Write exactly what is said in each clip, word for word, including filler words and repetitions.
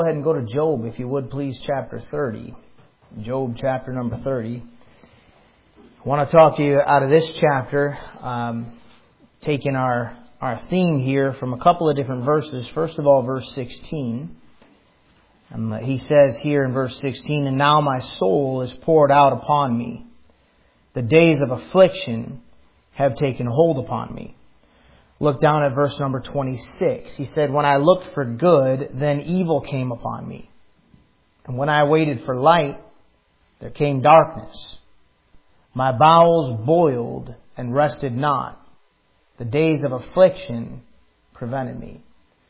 Go ahead and go to Job, if you would please, chapter thirty. Job chapter number thirty. I want to talk to you out of this chapter, um, taking our, our theme here from a couple of different verses. First of all, verse sixteen. Um, he says here in verse sixteen, "And now my soul is poured out upon me. The days of affliction have taken hold upon me." Look down at verse number twenty-six. He said, "When I looked for good, then evil came upon me. And when I waited for light, there came darkness. My bowels boiled and rested not. The days of affliction prevented me."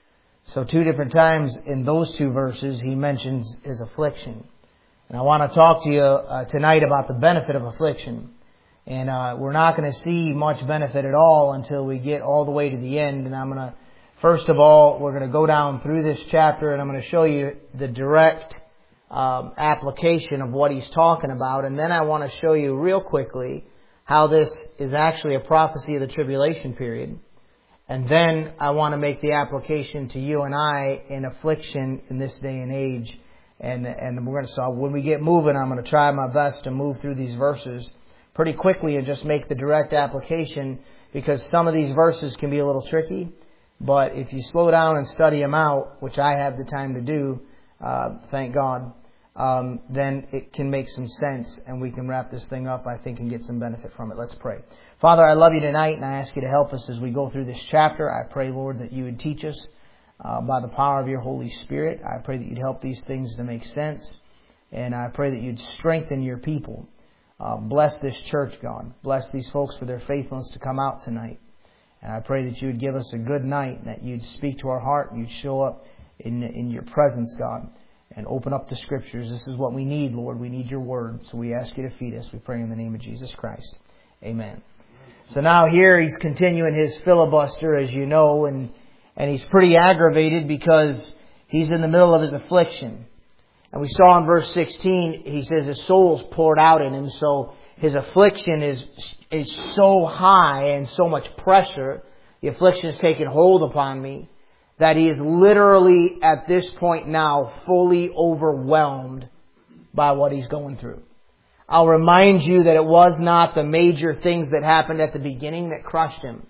So two different times in those two verses, he mentions his affliction. And I want to talk to you uh, tonight about the benefit of affliction. And uh, we're not going to see much benefit at all until we get all the way to the end. And I'm going to, first of all, we're going to go down through this chapter and I'm going to show you the direct um, application of what he's talking about. And then I want to show you real quickly how this is actually a prophecy of the tribulation period. And then I want to make the application to you and I in affliction in this day and age. And, and we're going to, so when we get moving, I'm going to try my best to move through these verses pretty quickly and just make the direct application, because some of these verses can be a little tricky. But if you slow down and study them out, which I have the time to do, uh, thank God, um, then it can make some sense and we can wrap this thing up, I think, and get some benefit from it. Let's pray. Father, I love you tonight and I ask you to help us as we go through this chapter. I pray, Lord, that you would teach us uh, by the power of your Holy Spirit. I pray that you'd help these things to make sense. And I pray that you'd strengthen your people. Uh, bless this church, God. Bless these folks for their faithfulness to come out tonight. And I pray that you would give us a good night, and that you'd speak to our heart, and you'd show up in, in your presence, God, and open up the Scriptures. This is what we need, Lord. We need your word. So we ask you to feed us. We pray in the name of Jesus Christ. Amen. So now here he's continuing his filibuster, as you know, and, and he's pretty aggravated because he's in the middle of his affliction. And we saw in verse sixteen, he says his soul's poured out in him, so his affliction is is so high and so much pressure, the affliction has taken hold upon me, that he is literally at this point now fully overwhelmed by what he's going through. I'll remind you that it was not the major things that happened at the beginning that crushed him.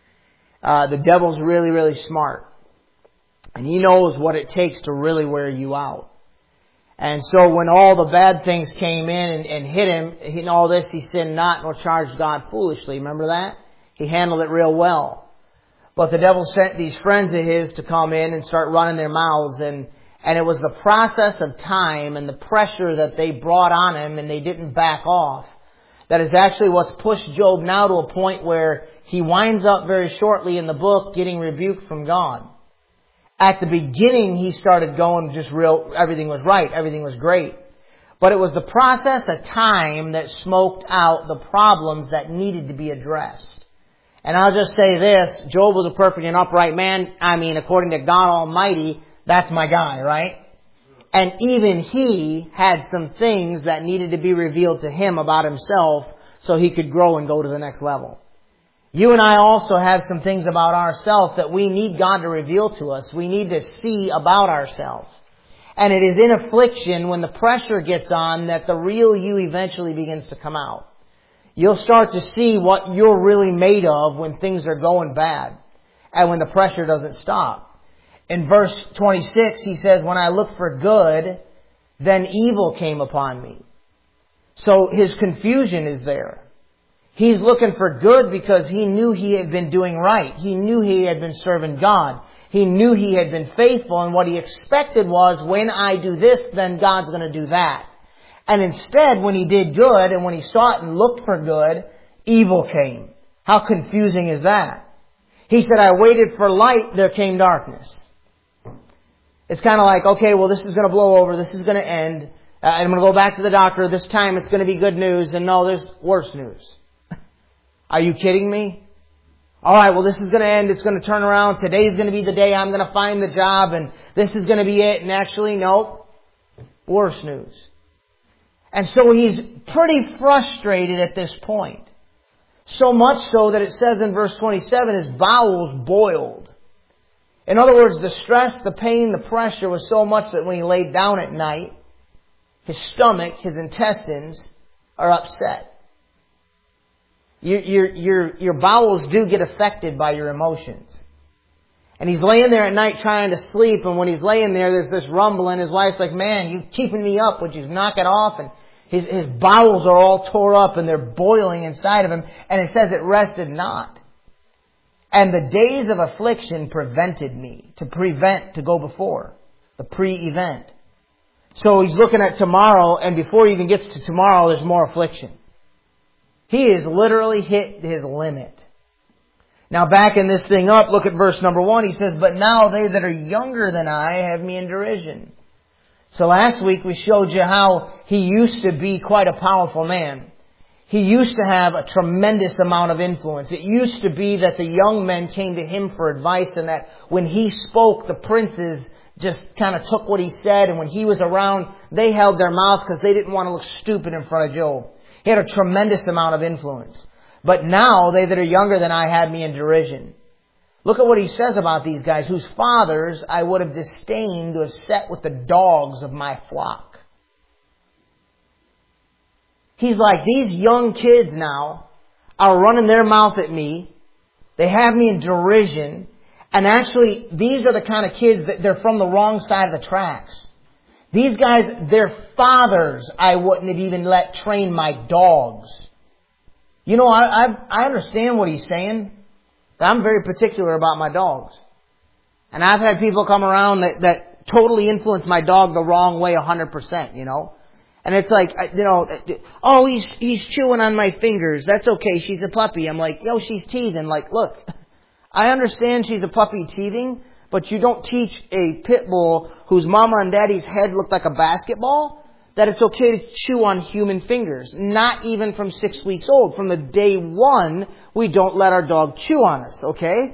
Uh, the devil's really, really smart. And he knows what it takes to really wear you out. And so when all the bad things came in and, and hit him, in all this he sinned not nor charged God foolishly. Remember that? He handled it real well. But the devil sent these friends of his to come in and start running their mouths. And, and it was the process of time and the pressure that they brought on him, and they didn't back off, that is actually what's pushed Job now to a point where he winds up very shortly in the book getting rebuked from God. At the beginning, he started going just real, everything was right, everything was great. But it was the process of time that smoked out the problems that needed to be addressed. And I'll just say this, Job was a perfect and upright man. I mean, according to God Almighty, that's my guy, right? And even he had some things that needed to be revealed to him about himself so he could grow and go to the next level. You and I also have some things about ourselves that we need God to reveal to us. We need to see about ourselves. And it is in affliction, when the pressure gets on, that the real you eventually begins to come out. You'll start to see what you're really made of when things are going bad and when the pressure doesn't stop. In verse twenty-six, he says, "When I looked for good, then evil came upon me." So his confusion is there. He's looking for good because he knew he had been doing right. He knew he had been serving God. He knew he had been faithful, and what he expected was, when I do this, then God's going to do that. And instead, when he did good and when he sought and looked for good, evil came. How confusing is that? He said, "I waited for light, there came darkness." It's kind of like, okay, well, this is going to blow over, this is going to end, uh, and I'm going to go back to the doctor, this time it's going to be good news, and no, there's worse news. Are you kidding me? All right, well, this is going to end. It's going to turn around. Today's going to be the day I'm going to find the job, and this is going to be it. And actually, no, worse news. And so he's pretty frustrated at this point. So much so that it says in verse twenty-seven, his bowels boiled. In other words, the stress, the pain, the pressure was so much that when he laid down at night, his stomach, his intestines are upset. Your, your, your, your bowels do get affected by your emotions. And he's laying there at night trying to sleep, and when he's laying there, there's this rumbling. His wife's like, man, you keeping me up, would you knock it off? And his, his bowels are all tore up and they're boiling inside of him. And it says it rested not. And the days of affliction prevented me. To prevent, to go before. The pre-event. So he's looking at tomorrow, and before he even gets to tomorrow, there's more affliction. He has literally hit his limit. Now backing this thing up, look at verse number one. He says, but now they that are younger than I have me in derision. So last week we showed you how he used to be quite a powerful man. He used to have a tremendous amount of influence. It used to be that the young men came to him for advice, and that when he spoke, the princes just kind of took what he said, and when he was around, they held their mouth because they didn't want to look stupid in front of Job. He had a tremendous amount of influence. But now they that are younger than I had me in derision. Look at what he says about these guys, whose fathers I would have disdained to have set with the dogs of my flock. He's like, these young kids now are running their mouth at me. They have me in derision. And actually, these are the kind of kids that they're from the wrong side of the tracks. These guys, their fathers, I wouldn't have even let train my dogs. You know, I, I, I understand what he's saying. I'm very particular about my dogs. And I've had people come around that, that totally influence my dog the wrong way one hundred percent, you know. And it's like, you know, oh, he's he's chewing on my fingers. That's okay. She's a puppy. I'm like, yo, she's teething. Like, look, I understand she's a puppy teething, but you don't teach a pit bull whose mama and daddy's head looked like a basketball that it's okay to chew on human fingers. Not even from six weeks old. From the day one, we don't let our dog chew on us, okay?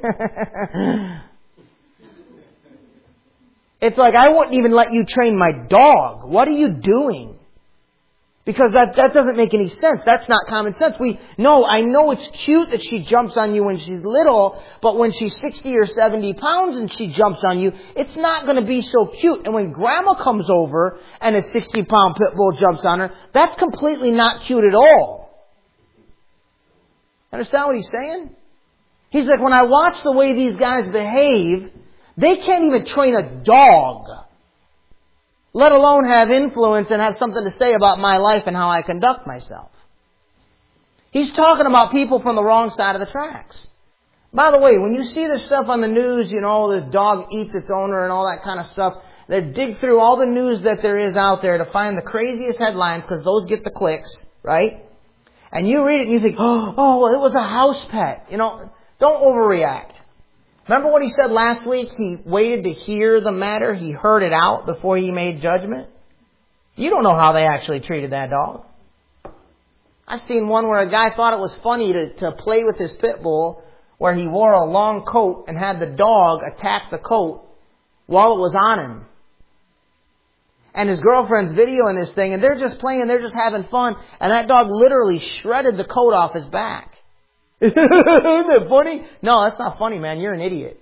It's like, I wouldn't even let you train my dog. What are you doing? Because that, that doesn't make any sense. That's not common sense. We no, I know it's cute that she jumps on you when she's little, but when she's sixty or seventy pounds and she jumps on you, it's not going to be so cute. And when grandma comes over and a sixty pound pit bull jumps on her, that's completely not cute at all. Understand what he's saying? He's like, when I watch the way these guys behave, they can't even train a dog, let alone have influence and have something to say about my life and how I conduct myself. He's talking about people from the wrong side of the tracks. By the way, when you see this stuff on the news, you know, the dog eats its owner and all that kind of stuff, they dig through all the news that there is out there to find the craziest headlines because those get the clicks, right? And you read it and you think, oh, oh, well, it was a house pet. You know, don't overreact. Remember what he said last week? He waited to hear the matter. He heard it out before he made judgment. You don't know how they actually treated that dog. I've seen one where a guy thought it was funny to, to play with his pit bull, where he wore a long coat and had the dog attack the coat while it was on him. And his girlfriend's videoing this thing, and they're just playing, they're just having fun, and that dog literally shredded the coat off his back. Isn't that funny? No, that's not funny, man. You're an idiot.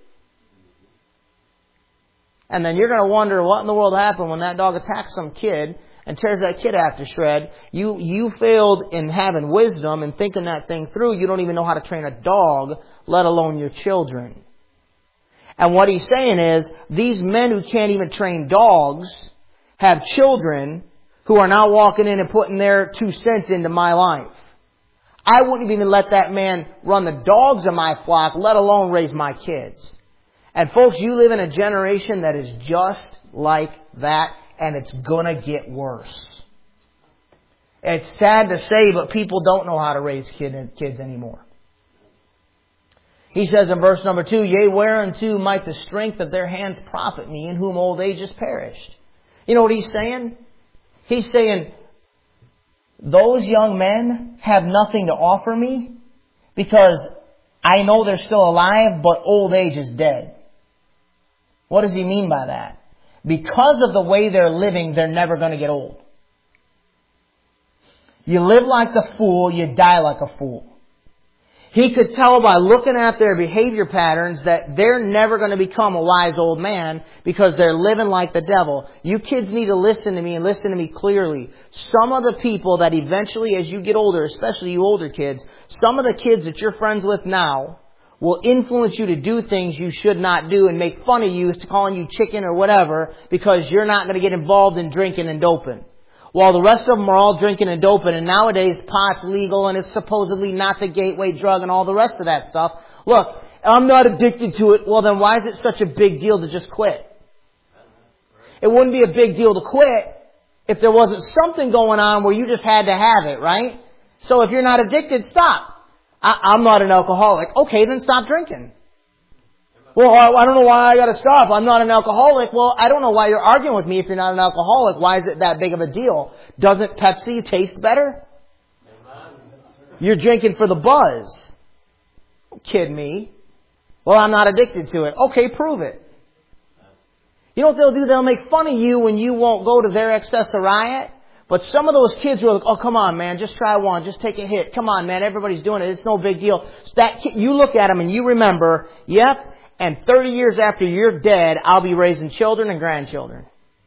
And then you're going to wonder what in the world happened when that dog attacks some kid and tears that kid after shred. You you failed in having wisdom and thinking that thing through. You don't even know how to train a dog, let alone your children. And what he's saying is, these men who can't even train dogs have children who are now walking in and putting their two cents into my life. I wouldn't even let that man run the dogs of my flock, let alone raise my kids. And folks, you live in a generation that is just like that, and it's gonna get worse. It's sad to say, but people don't know how to raise kid, kids anymore. He says in verse number two, yea, whereunto might the strength of their hands profit me, in whom old age is perished. You know what he's saying? He's saying, those young men have nothing to offer me because I know they're still alive, but old age is dead. What does he mean by that? Because of the way they're living, they're never going to get old. You live like the fool, you die like a fool. He could tell by looking at their behavior patterns that they're never going to become a wise old man because they're living like the devil. You kids need to listen to me and listen to me clearly. Some of the people that eventually, as you get older, especially you older kids, some of the kids that you're friends with now will influence you to do things you should not do and make fun of you, calling you chicken or whatever, because you're not going to get involved in drinking and doping. While the rest of them are all drinking and doping, and nowadays pot's legal and it's supposedly not the gateway drug and all the rest of that stuff. Look, I'm not addicted to it. Well, then why is it such a big deal to just quit? It wouldn't be a big deal to quit if there wasn't something going on where you just had to have it, right? So if you're not addicted, stop. I, I'm not an alcoholic. Okay, then stop drinking. Well, I don't know why I got to stop. I'm not an alcoholic. Well, I don't know why you're arguing with me if you're not an alcoholic. Why is it that big of a deal? Doesn't Pepsi taste better? You're drinking for the buzz. Don't kid me. Well, I'm not addicted to it. Okay, prove it. You know what they'll do? They'll make fun of you when you won't go to their accessoriate. But some of those kids were like, oh, come on, man, just try one. Just take a hit. Come on, man, everybody's doing it. It's no big deal. That kid, you look at them and you remember, yep, and thirty years after you're dead, I'll be raising children and grandchildren.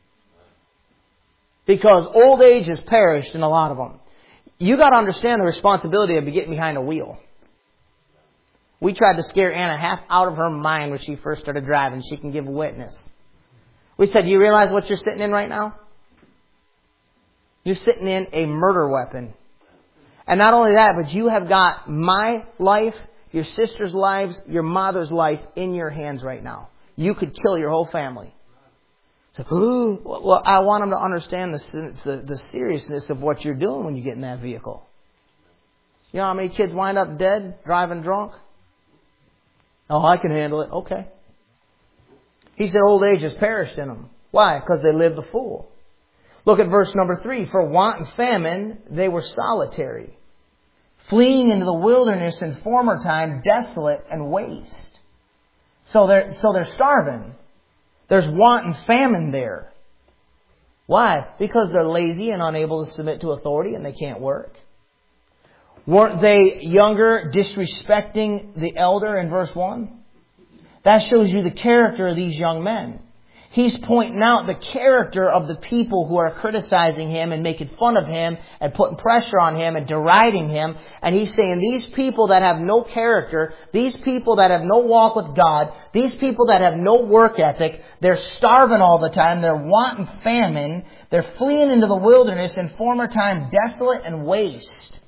Because old age has perished in a lot of them. You got to understand the responsibility of getting behind a wheel. We tried to scare Anna half out of her mind when she first started driving. She can give a witness. We said, do you realize what you're sitting in right now? You're sitting in a murder weapon. And not only that, but you have got my life, your sister's lives, your mother's life in your hands right now. You could kill your whole family. So, ooh, well, I want them to understand the, the, the seriousness of what you're doing when you get in that vehicle. You know how many kids wind up dead, driving drunk? Oh, I can handle it. Okay. He said old age has perished in them. Why? Because they lived the fool. Look at verse number three. For want and famine, they were solitary, fleeing into the wilderness in former time, desolate and waste. So they're, so they're starving. There's want and famine there. Why? Because they're lazy and unable to submit to authority and they can't work. Weren't they younger, disrespecting the elder in verse one? That shows you the character of these young men. He's pointing out the character of the people who are criticizing him and making fun of him and putting pressure on him and deriding him. And he's saying these people that have no character, these people that have no walk with God, these people that have no work ethic, they're starving all the time, they're wanting famine, they're fleeing into the wilderness in former time, desolate and waste.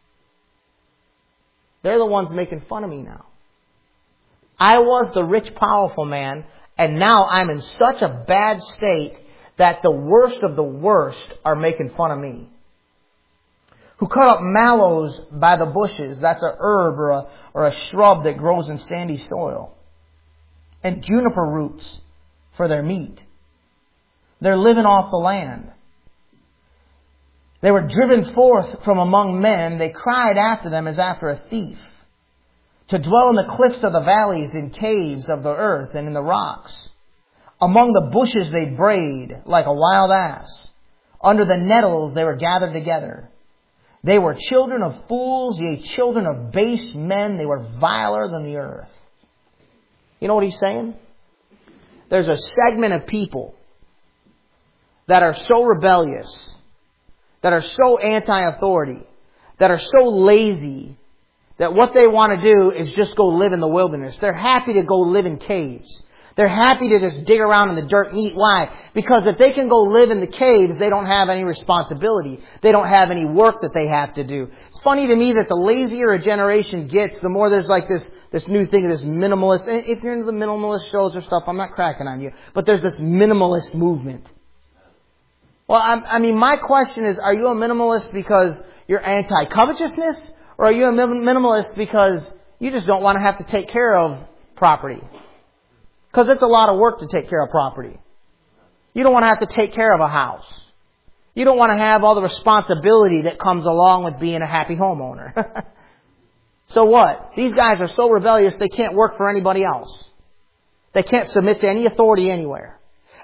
They're the ones making fun of me now. I was the rich, powerful man. And now I'm in such a bad state that the worst of the worst are making fun of me. Who cut up mallows by the bushes. That's a herb or a, or a shrub that grows in sandy soil. And juniper roots for their meat. They're living off the land. They were driven forth from among men. They cried after them as after a thief. To dwell in the cliffs of the valleys, in caves of the earth and in the rocks. Among the bushes they brayed like a wild ass. Under the nettles they were gathered together. They were children of fools, yea, children of base men. They were viler than the earth. You know what he's saying? There's a segment of people that are so rebellious, that are so anti-authority, that are so lazy, that what they want to do is just go live in the wilderness. They're happy to go live in caves. They're happy to just dig around in the dirt and eat. Why? Because if they can go live in the caves, they don't have any responsibility. They don't have any work that they have to do. It's funny to me that the lazier a generation gets, the more there's like this, this new thing, this minimalist. And if you're into the minimalist shows or stuff, I'm not cracking on you. But there's this minimalist movement. Well, I'm, I mean, my question is, are you a minimalist because you're anti-covetousness? Or are you a minimalist because you just don't want to have to take care of property? Because it's a lot of work to take care of property. You don't want to have to take care of a house. You don't want to have all the responsibility that comes along with being a happy homeowner. So what? These guys are so rebellious they can't work for anybody else. They can't submit to any authority anywhere.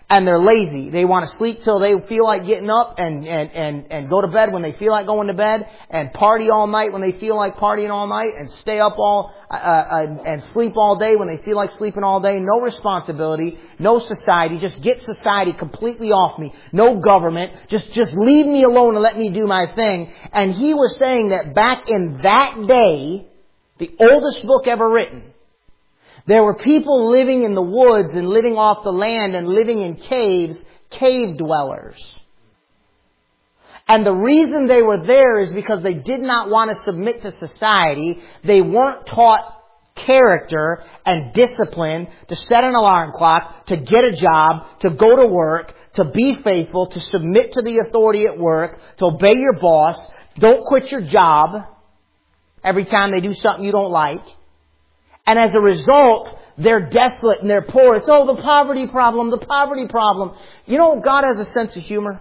And they're lazy. They want to sleep till they feel like getting up and, and, and, and go to bed when they feel like going to bed, and party all night when they feel like partying all night, and stay up all, uh, uh, and sleep all day when they feel like sleeping all day. No responsibility, no society. Just get society completely off me. No government. Just, just leave me alone and let me do my thing. And he was saying that back in that day, the oldest book ever written, there were people living in the woods and living off the land and living in caves, cave dwellers. And the reason they were there is because they did not want to submit to society. They weren't taught character and discipline to set an alarm clock, to get a job, to go to work, to be faithful, to submit to the authority at work, to obey your boss. Don't quit your job every time they do something you don't like. And as a result, they're desolate and they're poor. It's, oh, the poverty problem, the poverty problem. You know, God has a sense of humor.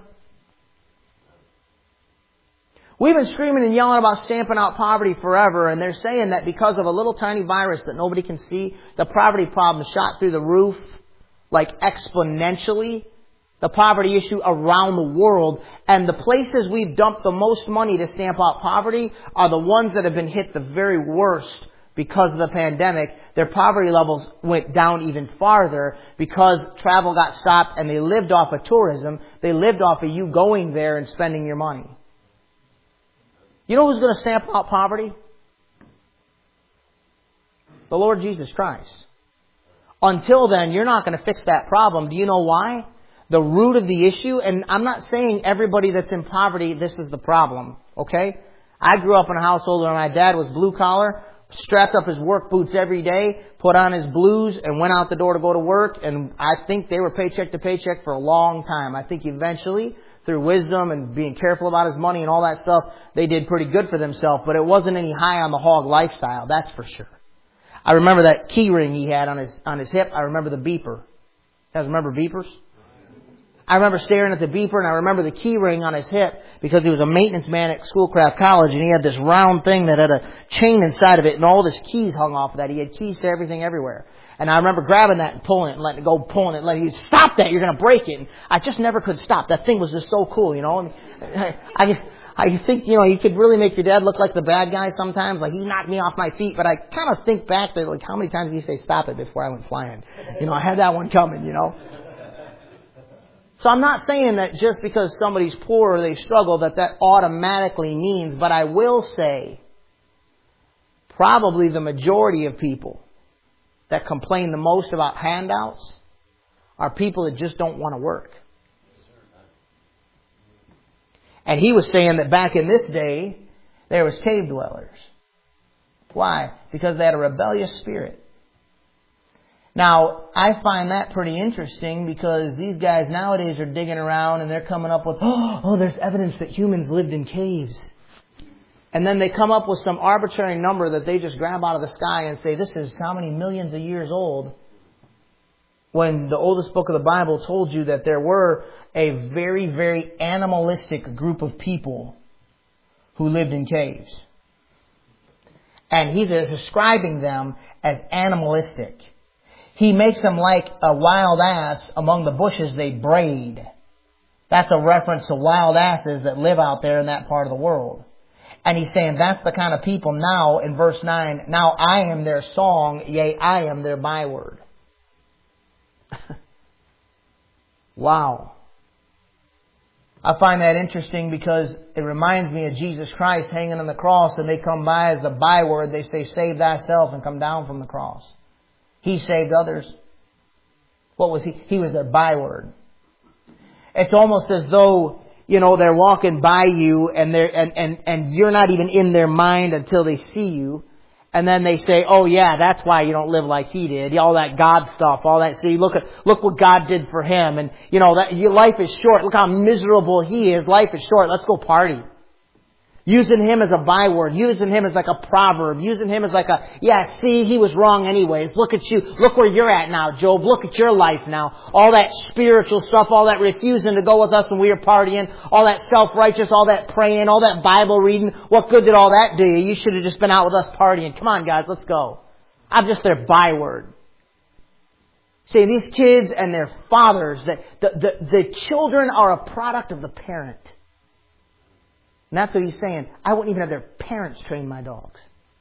We've been screaming and yelling about stamping out poverty forever, and they're saying that because of a little tiny virus that nobody can see, the poverty problem shot through the roof, like exponentially. The poverty issue around the world. And the places we've dumped the most money to stamp out poverty are the ones that have been hit the very worst. Because of the pandemic, their poverty levels went down even farther because travel got stopped and they lived off of tourism. They lived off of you going there and spending your money. You know who's going to stamp out poverty? The Lord Jesus Christ. Until then, you're not going to fix that problem. Do you know why? The root of the issue, and I'm not saying everybody that's in poverty, this is the problem, okay? I grew up in a household where my dad was blue collar, strapped up his work boots every day, put on his blues, and went out the door to go to work. And I think they were paycheck to paycheck for a long time. I think eventually, through wisdom and being careful about his money and all that stuff, they did pretty good for themselves. But it wasn't any high on the hog lifestyle, that's for sure. I remember that key ring he had on his on his hip. I remember the beeper. You guys remember beepers? I remember staring at the beeper, and I remember the key ring on his hip because he was a maintenance man at Schoolcraft College, and he had this round thing that had a chain inside of it, and all of his keys hung off of that. He had keys to everything everywhere. And I remember grabbing that and pulling it and letting it go, pulling it, and letting it, stop that, you're going to break it. And I just never could stop. That thing was just so cool, you know. And I, I think, you know, you could really make your dad look like the bad guy sometimes. Like, he knocked me off my feet, but I kind of think back to, like, how many times did he say stop it before I went flying? You know, I had that one coming, you know. So I'm not saying that just because somebody's poor or they struggle that that automatically means, but I will say probably the majority of people that complain the most about handouts are people that just don't want to work. And he was saying that back in this day, there was cave dwellers. Why? Because they had a rebellious spirit. Now, I find that pretty interesting because these guys nowadays are digging around and they're coming up with, oh, oh, there's evidence that humans lived in caves. And then they come up with some arbitrary number that they just grab out of the sky and say, this is how many millions of years old. When the oldest book of the Bible told you that there were a very, very animalistic group of people who lived in caves. And he is describing them as animalistic. He makes them like a wild ass among the bushes they braid. That's a reference to wild asses that live out there in that part of the world. And he's saying that's the kind of people now in verse nine. Now I am their song, yea, I am their byword. Wow. I find that interesting because it reminds me of Jesus Christ hanging on the cross, and they come by as a byword. They say, save thyself, and come down from the cross. He saved others. What was he? He was their byword. It's almost as though, you know, they're walking by you and they're and, and, and you're not even in their mind until they see you. And then they say, oh yeah, that's why you don't live like he did. All that God stuff, all that. See, look at, look what God did for him. And, you know, that your life is short. Look how miserable he is. Life is short. Let's go party. Using him as a byword. Using him as like a proverb. Using him as like a, yeah, see, he was wrong anyways. Look at you. Look where you're at now, Job. Look at your life now. All that spiritual stuff, all that refusing to go with us when we were partying, all that self-righteous, all that praying, all that Bible reading. What good did all that do you? You should have just been out with us partying. Come on, guys, let's go. I'm just their byword. See, these kids and their fathers, that the, the, the children are a product of the parent. And that's what he's saying. I wouldn't even have their parents train my dogs.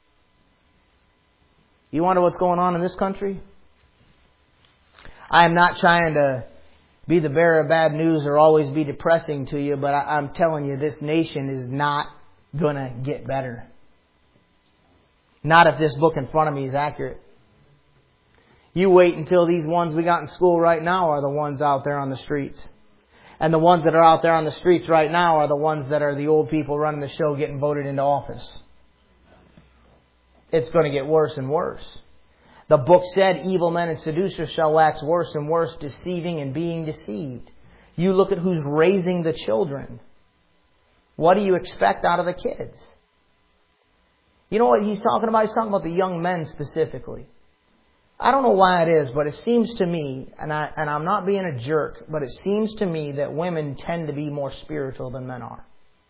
You wonder what's going on in this country? I am not trying to be the bearer of bad news or always be depressing to you, but I, I'm telling you, this nation is not going to get better. Not if this book in front of me is accurate. You wait until these ones we got in school right now are the ones out there on the streets. And the ones that are out there on the streets right now are the ones that are the old people running the show getting voted into office. It's going to get worse and worse. The book said evil men and seducers shall wax worse and worse, deceiving and being deceived. You look at who's raising the children. What do you expect out of the kids? You know what he's talking about? He's talking about the young men specifically. I don't know why it is, but it seems to me, and, I, and I'm not being a jerk, but it seems to me that women tend to be more spiritual than men are.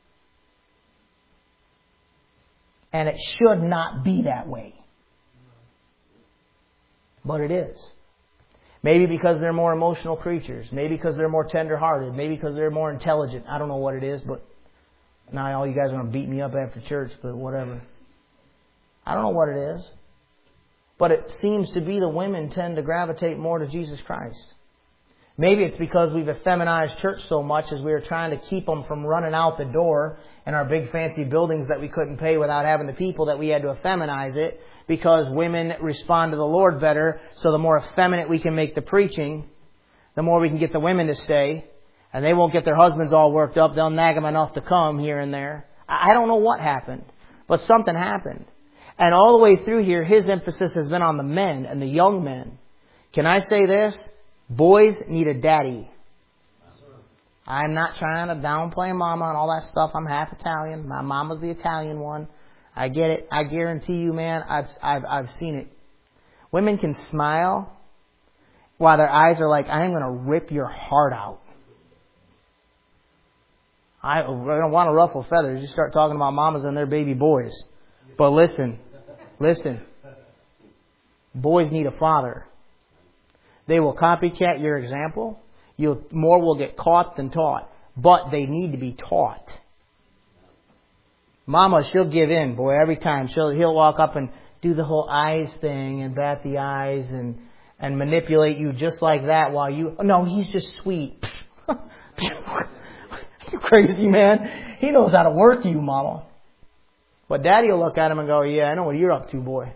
And it should not be that way. But it is. Maybe because they're more emotional creatures. Maybe because they're more tender-hearted. Maybe because they're more intelligent. I don't know what it is, but now all you guys are going to beat me up after church, but whatever. I don't know what it is. But it seems to be the women tend to gravitate more to Jesus Christ. Maybe it's because we've effeminized church so much as we are trying to keep them from running out the door in our big fancy buildings that we couldn't pay without having the people, that we had to effeminize it because women respond to the Lord better. So the more effeminate we can make the preaching, the more we can get the women to stay. And they won't get their husbands all worked up. They'll nag them enough to come here and there. I don't know what happened, but something happened. And all the way through here, his emphasis has been on the men and the young men. Can I say this? Boys need a daddy. I'm not trying to downplay mama and all that stuff. I'm half Italian. My mama's the Italian one. I get it. I guarantee you, man, I've, I've, I've seen it. Women can smile while their eyes are like, I'm going to rip your heart out. I don't want to ruffle feathers. You start talking about mamas and their baby boys. But listen, listen. Boys need a father. They will copycat your example. You'll, more will get caught than taught. But they need to be taught. Mama, she'll give in, boy, every time. She'll, he'll walk up and do the whole eyes thing and bat the eyes and, and manipulate you just like that while you... No, he's just sweet. You crazy, man. He knows how to work you, mama. But daddy will look at him and go, yeah, I know what you're up to, boy.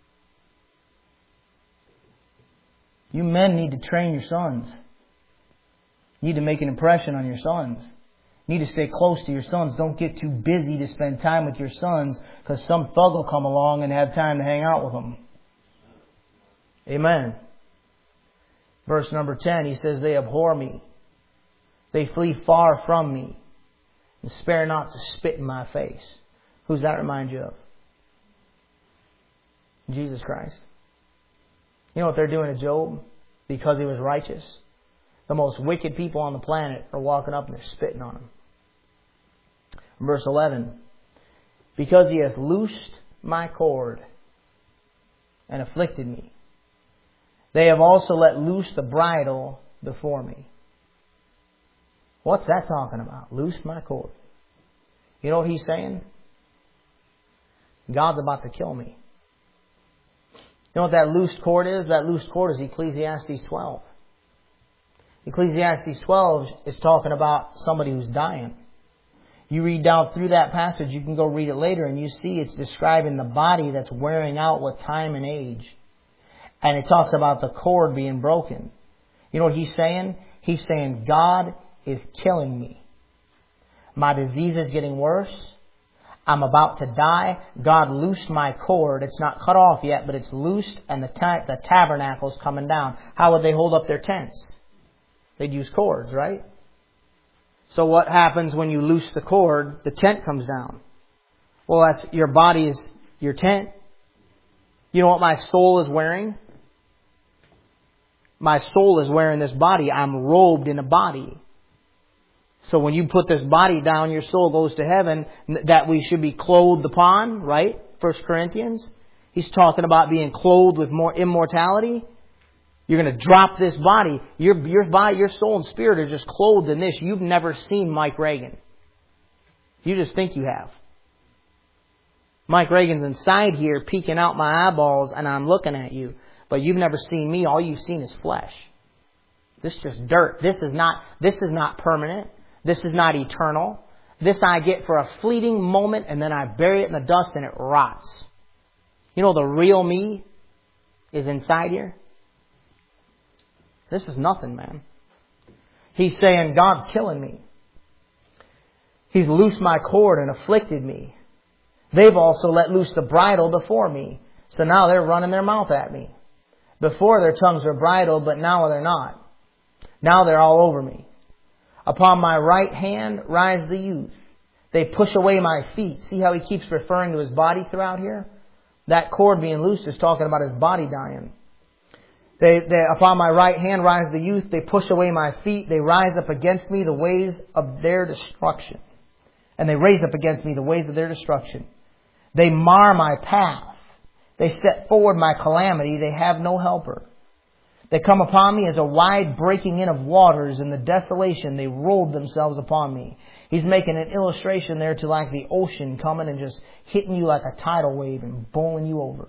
You men need to train your sons. You need to make an impression on your sons. You need to stay close to your sons. Don't get too busy to spend time with your sons because some thug will come along and have time to hang out with them. Amen. Verse number ten, he says, they abhor me. They flee far from me and spare not to spit in my face. Who's that remind you of? Jesus Christ. You know what they're doing to Job? Because he was righteous. The most wicked people on the planet are walking up and they're spitting on him. Verse eleven. Because he has loosed my cord and afflicted me. They have also let loose the bridle before me. What's that talking about? Loose my cord. You know what he's saying? God's about to kill me. You know what that loosed cord is? That loosed cord is Ecclesiastes twelve. Ecclesiastes twelve is talking about somebody who's dying. You read down through that passage, you can go read it later, and you see it's describing the body that's wearing out with time and age. And it talks about the cord being broken. You know what he's saying? He's saying, God is killing me. My disease is getting worse. I'm about to die. God loosed my cord. It's not cut off yet, but it's loosed, and the, ta- the tabernacle's coming down. How would they hold up their tents? They'd use cords, right? So what happens when you loose the cord? The tent comes down. Well, that's your body is your tent. You know what my soul is wearing? My soul is wearing this body. I'm robed in a body. So when you put this body down, your soul goes to heaven, that we should be clothed upon, right? First Corinthians. He's talking about being clothed with more immortality. You're going to drop this body. Your, your body, your soul and spirit are just clothed in this. You've never seen Mike Reagan. You just think you have. Mike Reagan's inside here peeking out my eyeballs and I'm looking at you. But you've never seen me. All you've seen is flesh. This is just dirt. This is not, this is not permanent. This is not eternal. This I get for a fleeting moment and then I bury it in the dust and it rots. You know, the real me is inside here. This is nothing, man. He's saying, God's killing me. He's loosed my cord and afflicted me. They've also let loose the bridle before me. So now they're running their mouth at me. Before their tongues were bridled, but now they're not. Now they're all over me. Upon my right hand rise the youth. They push away my feet. See how he keeps referring to his body throughout here? That cord being loosed is talking about his body dying. They, they, upon my right hand rise the youth. They push away my feet. They rise up against me the ways of their destruction. And they raise up against me the ways of their destruction. They mar my path. They set forward my calamity. They have no helper. They come upon me as a wide breaking in of waters. In the desolation, they rolled themselves upon me. He's making an illustration there to like the ocean coming and just hitting you like a tidal wave and bowling you over.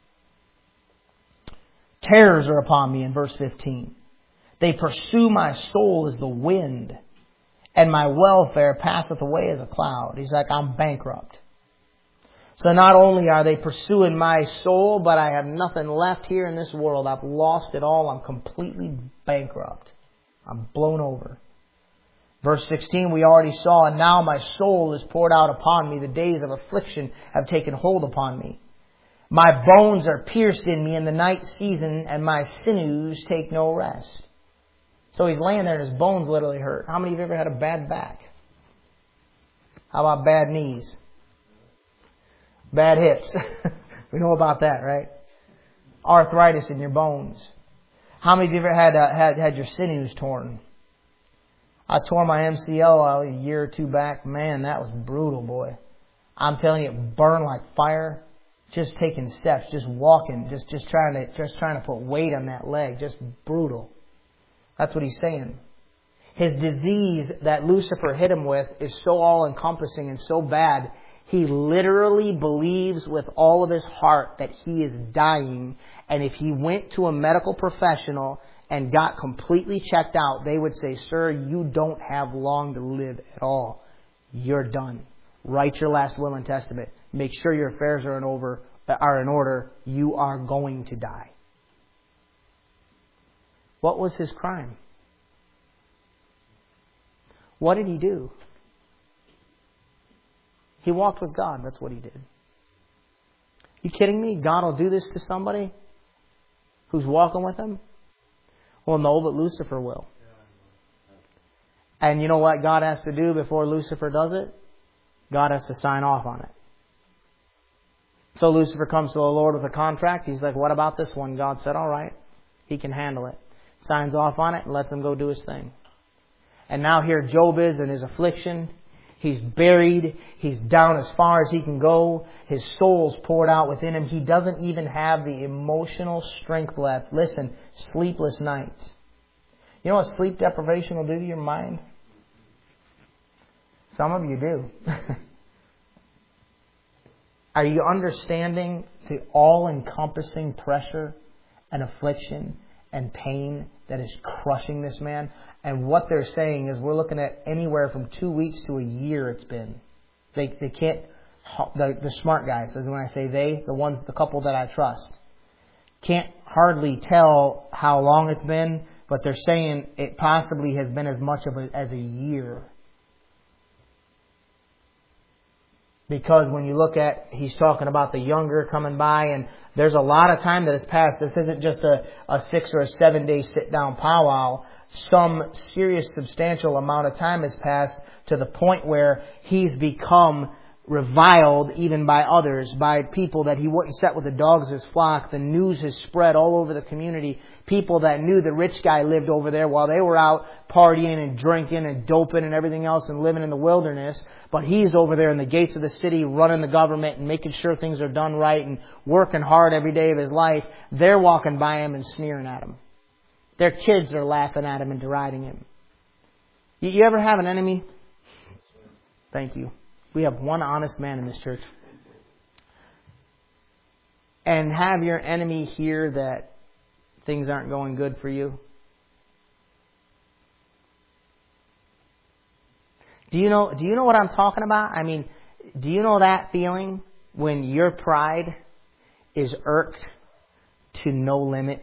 Terrors are upon me in verse fifteen. They pursue my soul as the wind, and my welfare passeth away as a cloud. He's like, I'm bankrupt. So not only are they pursuing my soul, but I have nothing left here in this world. I've lost it all. I'm completely bankrupt. I'm blown over. Verse sixteen, we already saw, and now my soul is poured out upon me. The days of affliction have taken hold upon me. My bones are pierced in me in the night season, and my sinews take no rest. So he's laying there and his bones literally hurt. How many of you have ever had a bad back? How about bad knees? Bad hips. We know about that, right? Arthritis in your bones. How many of you ever had uh, had had your sinews torn? I tore my M C L a year or two back. Man, that was brutal, boy. I'm telling you, it burned like fire. Just taking steps, just walking, just just trying to just trying to put weight on that leg. Just brutal. That's what he's saying. His disease that Lucifer hit him with is so all-encompassing and so bad. He literally believes with all of his heart that he is dying. And if he went to a medical professional and got completely checked out, they would say, sir, you don't have long to live at all. You're done. Write your last will and testament. Make sure your affairs are in, over, are in order. You are going to die. What was his crime? What did he do? He walked with God. That's what he did. You kidding me? God will do this to somebody who's walking with him? Well, no, but Lucifer will. And you know what God has to do before Lucifer does it? God has to sign off on it. So Lucifer comes to the Lord with a contract. He's like, what about this one? God said, all right, he can handle it. Signs off on it and lets him go do his thing. And now here Job is in his affliction. He's buried. He's down as far as he can go. His soul's poured out within him. He doesn't even have the emotional strength left. Listen, sleepless nights. You know what sleep deprivation will do to your mind? Some of you do. Are you understanding the all-encompassing pressure and affliction and pain that is crushing this man? And what they're saying is we're looking at anywhere from two weeks to a year it's been. They they can't, the, the smart guys, as when I say they, the ones, the couple that I trust, can't hardly tell how long it's been, but they're saying it possibly has been as much of a, as a year. Because when you look at, he's talking about the younger coming by, and there's a lot of time that has passed. This isn't just a, a six or a seven day sit down powwow. Some serious substantial amount of time has passed to the point where he's become reviled even by others, by people that he wouldn't set with the dogs of his flock. The news has spread all over the community. People that knew the rich guy lived over there while they were out partying and drinking and doping and everything else and living in the wilderness. But he's over there in the gates of the city running the government and making sure things are done right and working hard every day of his life. They're walking by him and sneering at him. Their kids are laughing at him and deriding him. You, you ever have an enemy? Thank you. We have one honest man in this church. And have your enemy hear that things aren't going good for you? Do you know, do you know what I'm talking about? I mean, do you know that feeling when your pride is irked to no limit?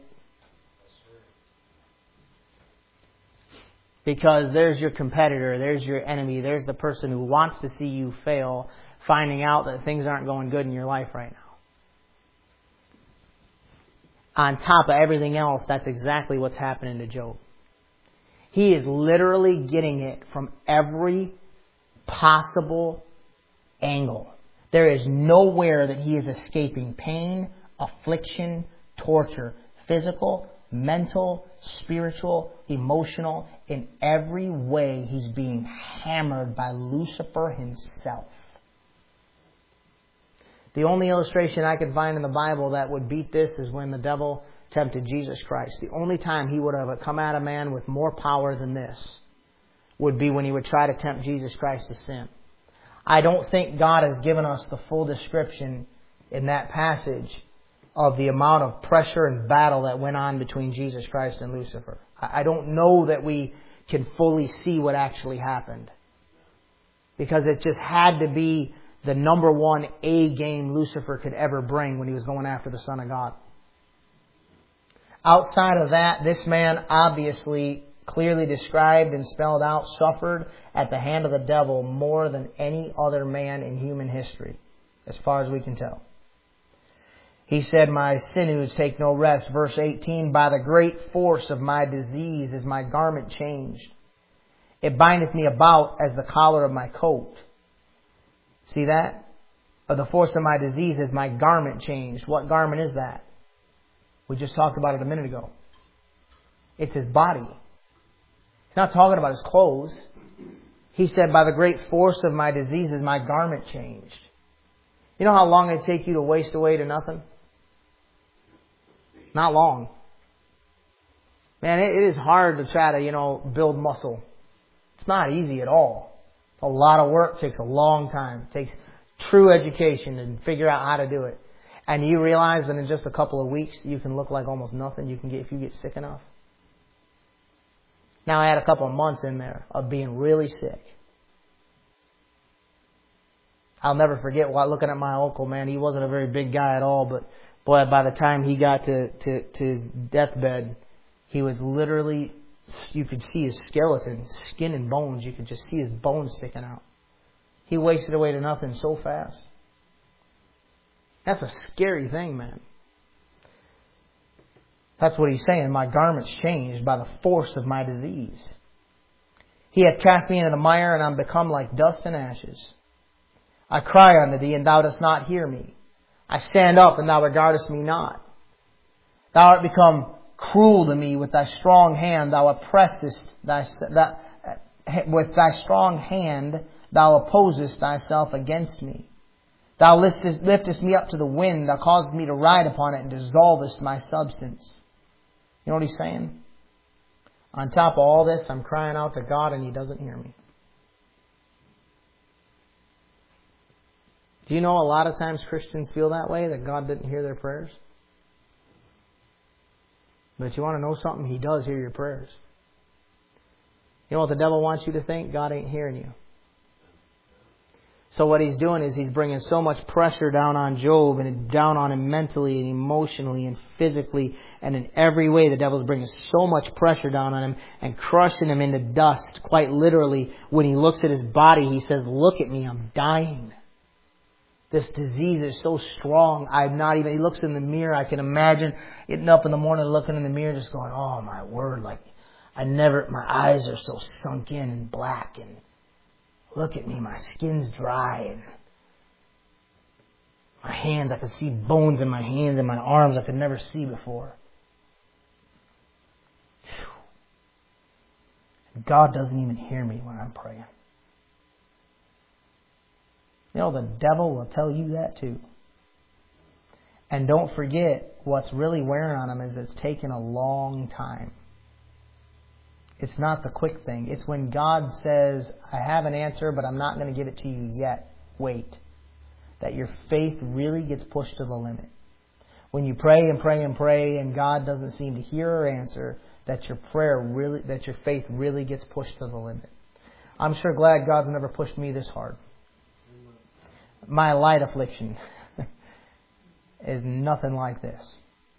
Because there's your competitor, there's your enemy, there's the person who wants to see you fail, finding out that things aren't going good in your life right now. On top of everything else, that's exactly what's happening to Job. He is literally getting it from every possible angle. There is nowhere that he is escaping pain, affliction, torture, physical, mental, spiritual, emotional. In every way, he's being hammered by Lucifer himself. The only illustration I could find in the Bible that would beat this is when the devil tempted Jesus Christ. The only time he would have come at a man with more power than this would be when he would try to tempt Jesus Christ to sin. I don't think God has given us the full description in that passage of the amount of pressure and battle that went on between Jesus Christ and Lucifer. I don't know that we can fully see what actually happened. Because it just had to be the number one A game Lucifer could ever bring when he was going after the Son of God. Outside of that, this man obviously clearly described and spelled out suffered at the hand of the devil more than any other man in human history, as far as we can tell. He said, my sinews take no rest. Verse eighteen, by the great force of my disease is my garment changed. It bindeth me about as the collar of my coat. See that? Of the force of my disease is my garment changed. What garment is that? We just talked about it a minute ago. It's his body. He's not talking about his clothes. He said, by the great force of my disease is my garment changed. You know how long it'd take you to waste away to nothing? Not long. Man, it, it is hard to try to, you know, build muscle. It's not easy at all. It's a lot of work. It takes a long time. It takes true education and figure out how to do it. And you realize that in just a couple of weeks, you can look like almost nothing you can get if you get sick enough. Now I had a couple of months in there of being really sick. I'll never forget while looking at my uncle, man. He wasn't a very big guy at all, but boy, by the time he got to, to, to his deathbed, he was literally, you could see his skeleton, skin and bones. You could just see his bones sticking out. He wasted away to nothing so fast. That's a scary thing, man. That's what he's saying. My garments changed by the force of my disease. He hath cast me into the mire, and I'm become like dust and ashes. I cry unto thee, and thou dost not hear me. I stand up, and thou regardest me not. Thou art become cruel to me with thy strong hand. Thou oppressest thy, thy with thy strong hand. Thou opposest thyself against me. Thou liftest, liftest me up to the wind. Thou causest me to ride upon it, and dissolvest my substance. You know what he's saying? On top of all this, I'm crying out to God, and He doesn't hear me. Do you know a lot of times Christians feel that way, that God didn't hear their prayers? But you want to know something? He does hear your prayers. You know what the devil wants you to think? God ain't hearing you. So what he's doing is he's bringing so much pressure down on Job, and down on him mentally and emotionally and physically, and in every way the devil's bringing so much pressure down on him and crushing him into dust. Quite literally, when he looks at his body, he says, look at me, I'm dying. This disease is so strong, I'm not even, he looks in the mirror, I can imagine getting up in the morning, looking in the mirror, just going, oh my word, like, I never, my eyes are so sunk in and black, and look at me, my skin's dry, and my hands, I could see bones in my hands and my arms I could never see before. Whew. God doesn't even hear me when I'm praying. You know, the devil will tell you that too. And don't forget, what's really wearing on him is it's taken a long time. It's not the quick thing. It's when God says, I have an answer, but I'm not going to give it to you yet. Wait. That your faith really gets pushed to the limit. When you pray and pray and pray and God doesn't seem to hear or answer, that your prayer really, that your faith really gets pushed to the limit. I'm sure glad God's never pushed me this hard. My light affliction is nothing like this.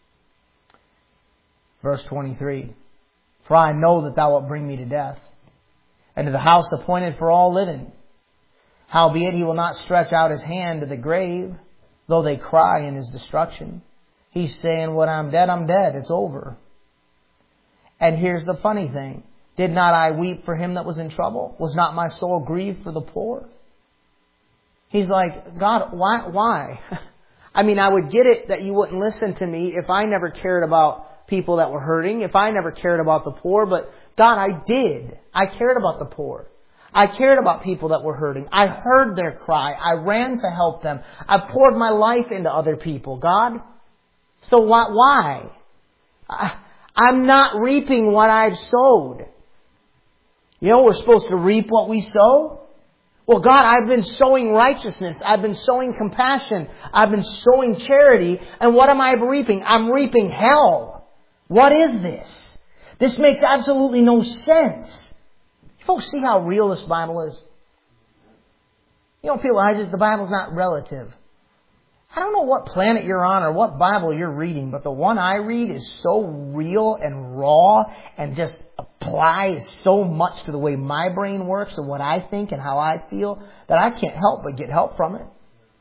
Verse twenty-three. For I know that thou wilt bring me to death, and to the house appointed for all living. Howbeit he will not stretch out his hand to the grave, though they cry in his destruction. He's saying, when I'm dead, I'm dead. It's over. And here's the funny thing. Did not I weep for him that was in trouble? Was not my soul grieved for the poor? He's like, God, why? Why? I mean, I would get it that you wouldn't listen to me if I never cared about people that were hurting, if I never cared about the poor, but God, I did. I cared about the poor. I cared about people that were hurting. I heard their cry. I ran to help them. I poured my life into other people, God. So why? why? I, I'm not reaping what I've sowed. You know, we're supposed to reap what we sow. Well, God, I've been sowing righteousness. I've been sowing compassion. I've been sowing charity. And what am I reaping? I'm reaping hell. What is this? This makes absolutely no sense. You folks see how real this Bible is? You know, people, I just, the Bible's not relative. I don't know what planet you're on or what Bible you're reading, but the one I read is so real and raw and just applies so much to the way my brain works and what I think and how I feel that I can't help but get help from it.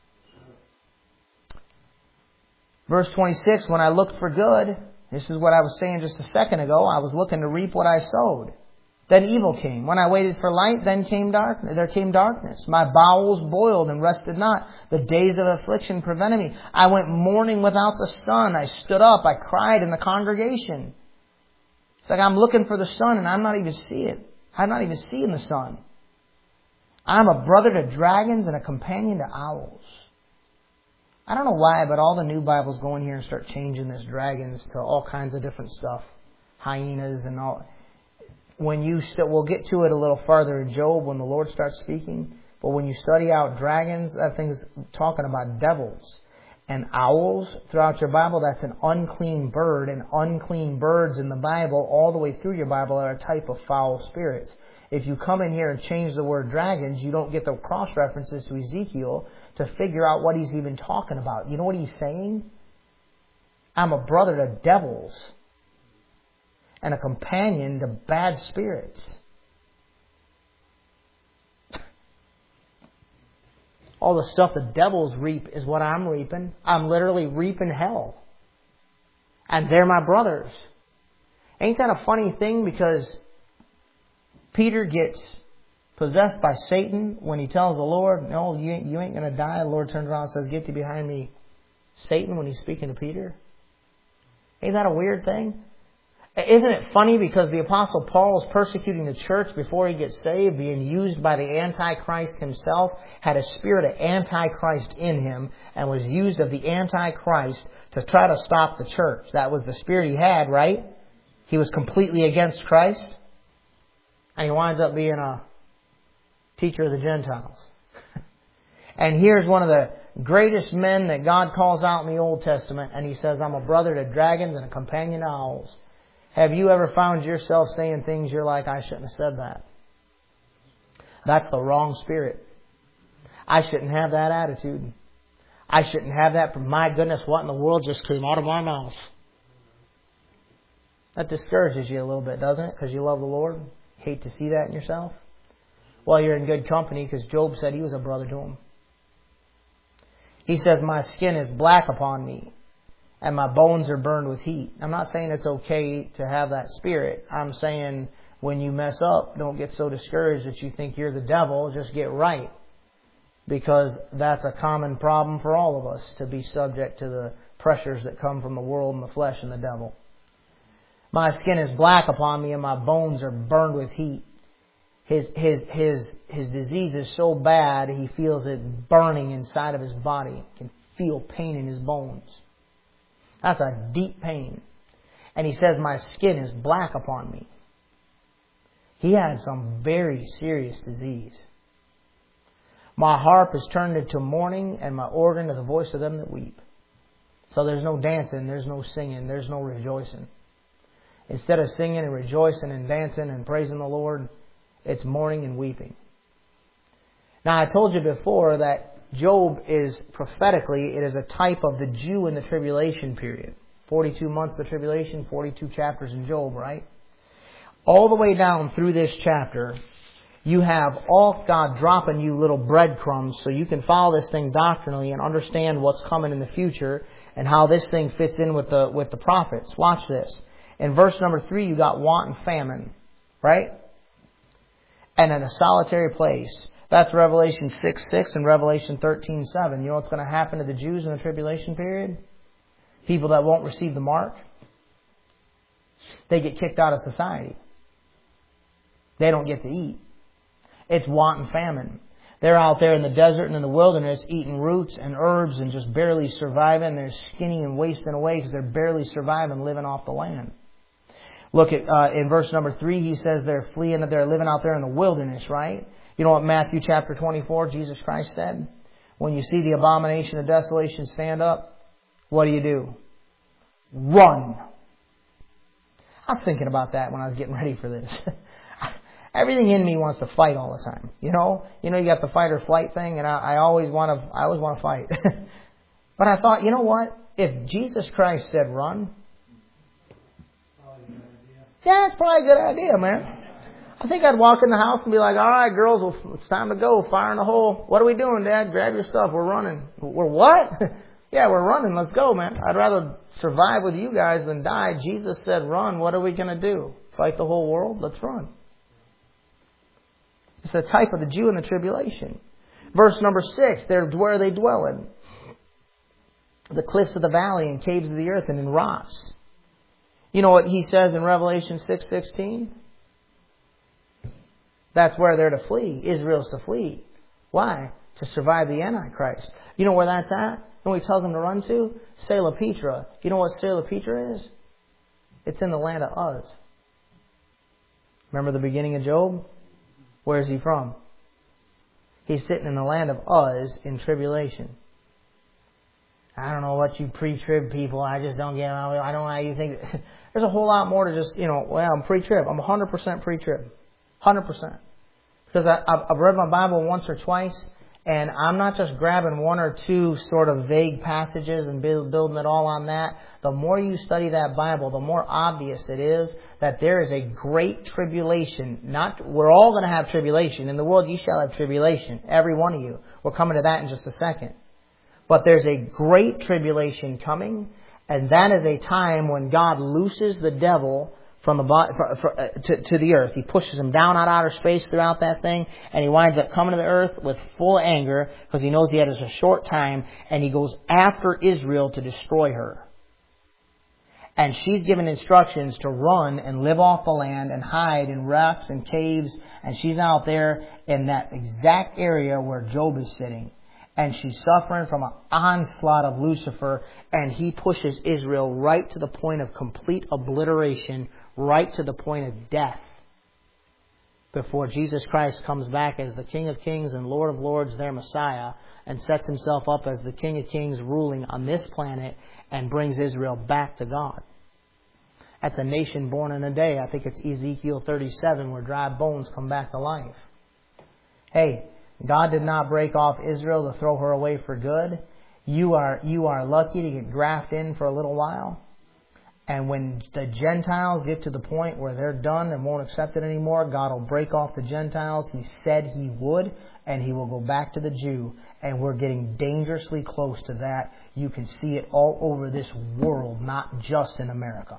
Verse twenty-six, when I looked for good, this is what I was saying just a second ago, I was looking to reap what I sowed. Then evil came. When I waited for light, then came darkness. There came darkness. My bowels boiled and rested not. The days of affliction prevented me. I went mourning without the sun. I stood up. I cried in the congregation. It's like I'm looking for the sun and I'm not even seeing it. I'm not even seeing the sun. I'm a brother to dragons and a companion to owls. I don't know why, but all the new Bibles go in here and start changing this dragons to all kinds of different stuff. Hyenas and all. When you st- we'll get to it a little farther in Job when the Lord starts speaking. But when you study out dragons, that thing's talking about devils. And owls throughout your Bible, that's an unclean bird. And unclean birds in the Bible, all the way through your Bible, are a type of foul spirits. If you come in here and change the word dragons, you don't get the cross references to Ezekiel to figure out what he's even talking about. You know what he's saying? I'm a brother to devils and a companion to bad spirits. All the stuff the devils reap is what I'm reaping. I'm literally reaping hell. And they're my brothers. Ain't that a funny thing? Because Peter gets possessed by Satan when he tells the Lord, no, you ain't, you ain't going to die. The Lord turns around and says, get thee behind me, Satan, when he's speaking to Peter. Ain't that a weird thing? Isn't it funny because the Apostle Paul is persecuting the church before he gets saved, being used by the Antichrist himself, had a spirit of Antichrist in him, and was used of the Antichrist to try to stop the church. That was the spirit he had, right? He was completely against Christ. And he winds up being a teacher of the Gentiles. And here's one of the greatest men that God calls out in the Old Testament, and he says, I'm a brother to dragons and a companion to owls. Have you ever found yourself saying things you're like, I shouldn't have said that? That's the wrong spirit. I shouldn't have that attitude. I shouldn't have that. My goodness, what in the world just came out of my mouth? That discourages you a little bit, doesn't it? Because you love the Lord. Hate to see that in yourself. Well, you're in good company because Job said he was a brother to him. He says, my skin is black upon me and my bones are burned with heat. I'm not saying it's okay to have that spirit. I'm saying when you mess up, don't get so discouraged that you think you're the devil. Just get right. Because that's a common problem for all of us, to be subject to the pressures that come from the world and the flesh and the devil. My skin is black upon me and my bones are burned with heat. His, his, his, his disease is so bad, he feels it burning inside of his body. He can feel pain in his bones. That's a deep pain. And he says, my skin is black upon me. He had some very serious disease. My harp is turned into mourning, and my organ to the voice of them that weep. So there's no dancing, there's no singing, there's no rejoicing. Instead of singing and rejoicing and dancing and praising the Lord, it's mourning and weeping. Now, I told you before that Job is prophetically, it is a type of the Jew in the tribulation period. forty-two months of tribulation, forty-two chapters in Job, right? All the way down through this chapter, you have all God dropping you little breadcrumbs so you can follow this thing doctrinally and understand what's coming in the future and how this thing fits in with the with the prophets. Watch this. In verse number three, you got want and famine, right? And in a solitary place. That's Revelation six six and Revelation thirteen seven. You know what's going to happen to the Jews in the tribulation period? People that won't receive the mark, they get kicked out of society. They don't get to eat. It's want and famine. They're out there in the desert and in the wilderness eating roots and herbs and just barely surviving. They're skinny and wasting away because they're barely surviving living off the land. Look at uh, in verse number three, he says they're fleeing, they're living out there in the wilderness, right? You know what Matthew chapter twenty-four, Jesus Christ said? When you see the abomination of desolation stand up, what do you do? Run. I was thinking about that when I was getting ready for this. Everything in me wants to fight all the time. You know, you know, you got the fight or flight thing, and I, I always want to, I always want to fight. But I thought, you know what? If Jesus Christ said run, yeah, it's probably a good idea, man. I think I'd walk in the house and be like, all right, girls, well, it's time to go. Fire in the hole. What are we doing, Dad? Grab your stuff. We're running. We're what? Yeah, we're running. Let's go, man. I'd rather survive with you guys than die. Jesus said run. What are we going to do? Fight the whole world? Let's run. It's the type of the Jew in the tribulation. Verse number six, they're where they dwell in. The cliffs of the valley and caves of the earth and in rocks. You know what he says in Revelation six sixteen? That's where they're to flee. Israel's to flee. Why? To survive the Antichrist. You know where that's at? You know what he tells them to run to? Sela Petra. You know what Sela Petra is? It's in the land of Uz. Remember the beginning of Job? Where is he from? He's sitting in the land of Uz in tribulation. I don't know what you pre-trib people, I just don't get it. I don't know how you think. There's a whole lot more to just, you know, well, I'm pre-trib. I'm one hundred percent pre-trib. one hundred percent. Because I, I've read my Bible once or twice, and I'm not just grabbing one or two sort of vague passages and build, building it all on that. The more you study that Bible, the more obvious it is that there is a great tribulation. Not, we're all going to have tribulation. In the world you shall have tribulation. Every one of you. We're coming to that in just a second. But there's a great tribulation coming, and that is a time when God looses the devil from the for, for, uh, to, to the earth. He pushes him down out of outer space throughout that thing, and he winds up coming to the earth with full anger because he knows he has a short time, and he goes after Israel to destroy her. And she's given instructions to run and live off the land and hide in rocks and caves, and she's out there in that exact area where Job is sitting. And she's suffering from an onslaught of Lucifer, and he pushes Israel right to the point of complete obliteration, right to the point of death, before Jesus Christ comes back as the King of Kings and Lord of Lords, their Messiah, and sets himself up as the King of Kings ruling on this planet and brings Israel back to God. That's a nation born in a day. I think it's Ezekiel thirty-seven, where dry bones come back to life. Hey, God did not break off Israel to throw her away for good. You are, you are lucky to get grafted in for a little while. And when the Gentiles get to the point where they're done and won't accept it anymore, God will break off the Gentiles. He said He would, and He will go back to the Jew. And we're getting dangerously close to that. You can see it all over this world, not just in America.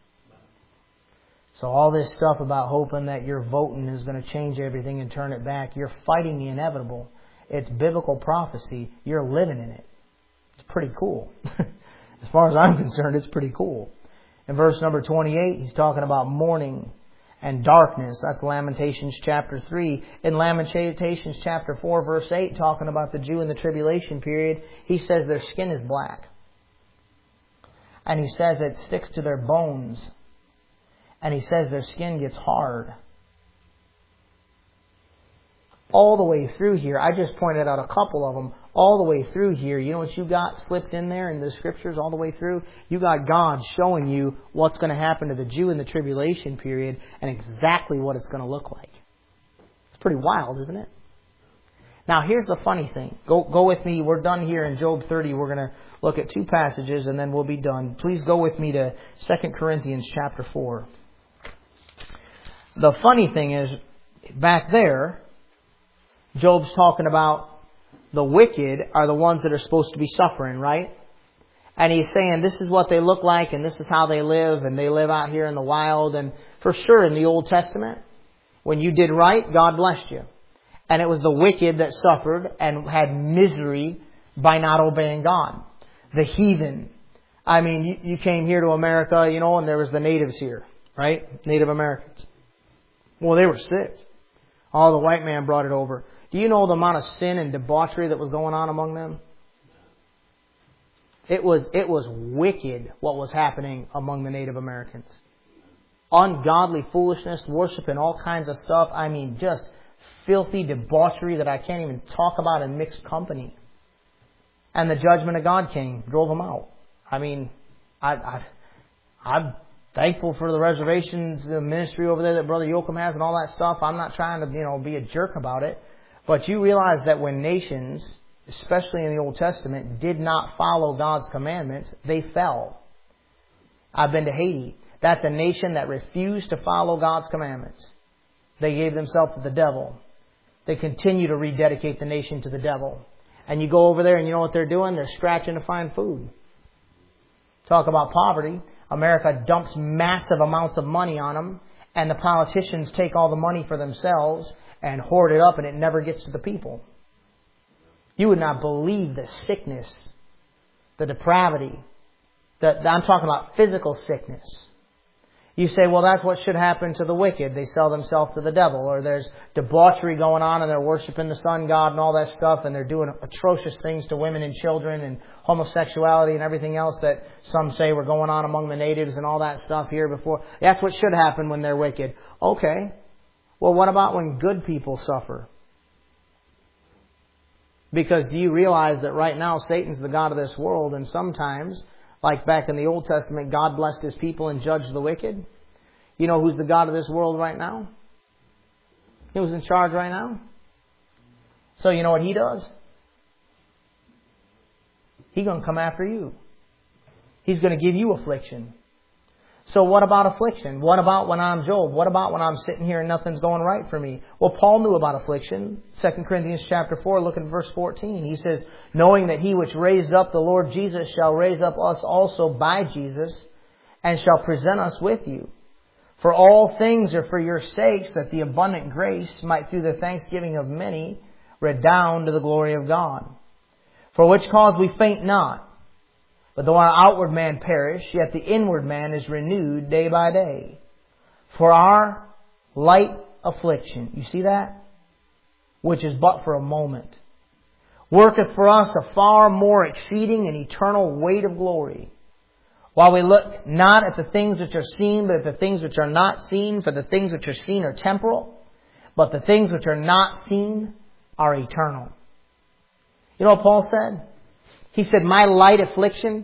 So all this stuff about hoping that your voting is going to change everything and turn it back, you're fighting the inevitable. It's biblical prophecy. You're living in it. It's pretty cool. As far as I'm concerned, it's pretty cool. In verse number twenty-eight, he's talking about mourning and darkness. That's Lamentations chapter three. In Lamentations chapter four, verse eight, talking about the Jew in the tribulation period, he says their skin is black. And he says it sticks to their bones. And he says their skin gets hard. all the way through here, I just pointed out a couple of them, all the way through here, you know what you got slipped in there in the Scriptures all the way through? You got God showing you what's going to happen to the Jew in the tribulation period and exactly what it's going to look like. It's pretty wild, isn't it? Now, here's the funny thing. Go go with me. We're done here in Job thirty. We're going to look at two passages and then we'll be done. Please go with me to Second Corinthians chapter four. The funny thing is, back there, Job's talking about the wicked are the ones that are supposed to be suffering, right? And he's saying this is what they look like and this is how they live, and they live out here in the wild. And for sure in the Old Testament, when you did right, God blessed you. And it was the wicked that suffered and had misery by not obeying God. The heathen. I mean, you, you came here to America, you know, and there was the natives here, right? Native Americans. Well, they were sick. All the white man brought it over. Do you know the amount of sin and debauchery that was going on among them? It was, it was wicked what was happening among the Native Americans. Ungodly foolishness, worshiping all kinds of stuff. I mean, just filthy debauchery that I can't even talk about in mixed company. And the judgment of God came, drove them out. I mean, I, I, I'm thankful for the reservations, the ministry over there that Brother Yoakum has and all that stuff. I'm not trying to, you know, be a jerk about it. But you realize that when nations, especially in the Old Testament, did not follow God's commandments, they fell. I've been to Haiti. That's a nation that refused to follow God's commandments. They gave themselves to the devil. They continue to rededicate the nation to the devil. And you go over there and you know what they're doing? They're scratching to find food. Talk about poverty. America dumps massive amounts of money on them, and the politicians take all the money for themselves and hoard it up, and it never gets to the people. You would not believe the sickness, the depravity. The, I'm talking about physical sickness. You say, well, that's what should happen to the wicked. They sell themselves to the devil. Or there's debauchery going on and they're worshiping the sun god and all that stuff, and they're doing atrocious things to women and children and homosexuality and everything else that some say were going on among the natives and all that stuff here before. That's what should happen when they're wicked. Okay. Well, what about when good people suffer? Because do you realize that right now Satan's the god of this world, and sometimes, like back in the Old Testament, God blessed His people and judged the wicked? You know who's the god of this world right now? Who's in charge right now? So you know what he does? He's going to come after you. He's going to give you affliction. So what about affliction? What about when I'm Job? What about when I'm sitting here and nothing's going right for me? Well, Paul knew about affliction. Second Corinthians chapter four, look at verse fourteen. He says, knowing that He which raised up the Lord Jesus shall raise up us also by Jesus, and shall present us with you. For all things are for your sakes, that the abundant grace might through the thanksgiving of many redound to the glory of God. For which cause we faint not. But though our outward man perish, yet the inward man is renewed day by day. For our light affliction, you see that? Which is but for a moment, worketh for us a far more exceeding and eternal weight of glory. While we look not at the things which are seen, but at the things which are not seen. For the things which are seen are temporal, but the things which are not seen are eternal. You know what Paul said? He said, my light affliction,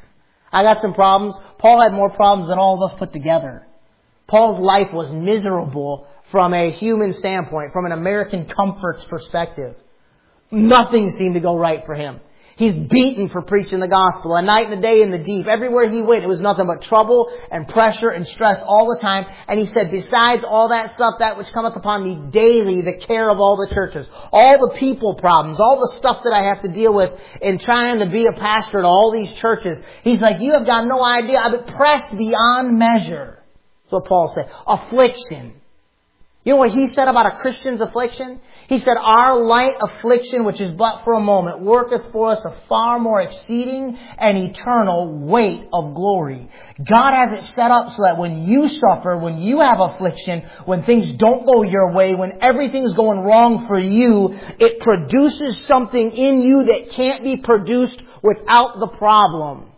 I got some problems. Paul had more problems than all of us put together. Paul's life was miserable from a human standpoint, from an American comforts perspective. Nothing seemed to go right for him. He's beaten for preaching the gospel, a night and a day in the deep. Everywhere he went, it was nothing but trouble and pressure and stress all the time. And he said, besides all that stuff, that which cometh upon me daily, the care of all the churches, all the people problems, all the stuff that I have to deal with in trying to be a pastor to all these churches. He's like, you have got no idea. I've been pressed beyond measure. That's what Paul said. Affliction. You know what he said about a Christian's affliction? He said, our light affliction, which is but for a moment, worketh for us a far more exceeding and eternal weight of glory. God has it set up so that when you suffer, when you have affliction, when things don't go your way, when everything's going wrong for you, it produces something in you that can't be produced without the problem.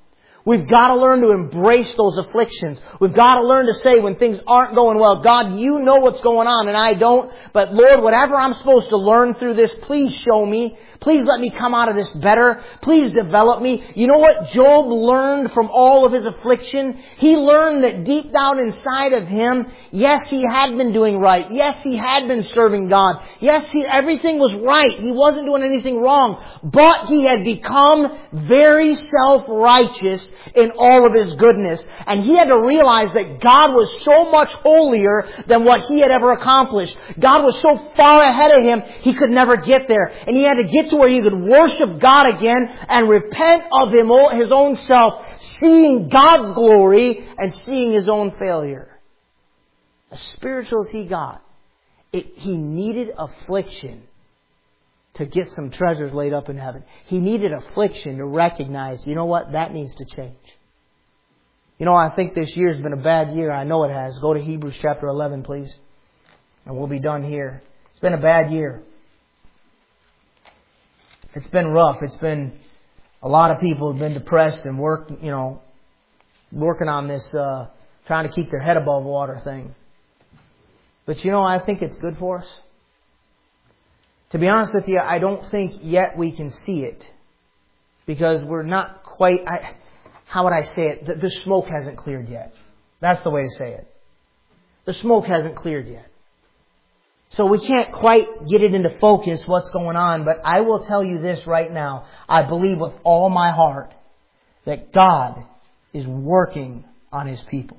We've got to learn to embrace those afflictions. We've got to learn to say when things aren't going well, God, you know what's going on and I don't. But Lord, whatever I'm supposed to learn through this, please show me. Please let me come out of this better. Please develop me. You know what Job learned from all of his affliction? He learned that deep down inside of him, yes, he had been doing right. Yes, he had been serving God. Yes, he, everything was right. He wasn't doing anything wrong. But he had become very self-righteous in all of his goodness. And he had to realize that God was so much holier than what he had ever accomplished. God was so far ahead of him, he could never get there. And he had to get to where he could worship God again and repent of him, his own self, seeing God's glory and seeing his own failure. As spiritual as he got, it, he needed affliction to get some treasures laid up in heaven. He needed affliction to recognize, you know what, that needs to change. You know, I think this year's been a bad year. I know it has. Go to Hebrews chapter eleven, please. And we'll be done here. It's been a bad year. It's been rough. It's been, a lot of people have been depressed and work, you know, working on this, uh, trying to keep their head above water thing. But you know, I think it's good for us. To be honest with you, I don't think yet we can see it. Because we're not quite, I, how would I say it? The, the smoke hasn't cleared yet. That's the way to say it. The smoke hasn't cleared yet. So we can't quite get it into focus what's going on. But I will tell you this right now. I believe with all my heart that God is working on His people.